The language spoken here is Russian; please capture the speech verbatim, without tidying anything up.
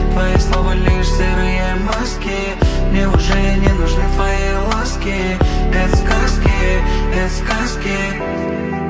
твои слова лишь серые маски. Мне уже не нужны твои ласки. Это сказки, это сказки.